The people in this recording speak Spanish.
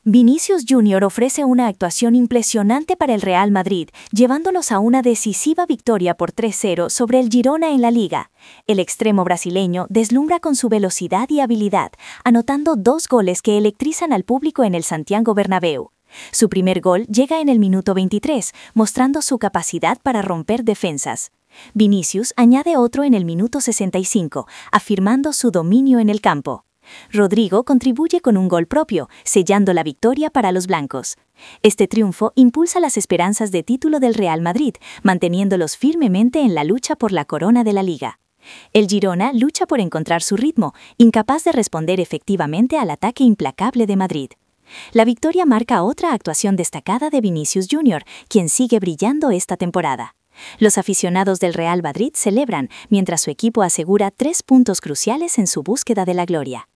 Vinicius Jr. ofrece una actuación impresionante para el Real Madrid, llevándolos a una decisiva victoria por 3-0 sobre el Girona en la Liga. El extremo brasileño deslumbra con su velocidad y habilidad, anotando 2 goles que electrizan al público en el Santiago Bernabéu. Su primer gol llega en el minuto 23, mostrando su capacidad para romper defensas. Vinicius añade otro en el minuto 65, afirmando su dominio en el campo. Rodrigo contribuye con un gol propio, sellando la victoria para los blancos. Este triunfo impulsa las esperanzas de título del Real Madrid, manteniéndolos firmemente en la lucha por la corona de la Liga. El Girona lucha por encontrar su ritmo, incapaz de responder efectivamente al ataque implacable de Madrid. La victoria marca otra actuación destacada de Vinicius Jr., quien sigue brillando esta temporada. Los aficionados del Real Madrid celebran, mientras su equipo asegura 3 puntos cruciales en su búsqueda de la gloria.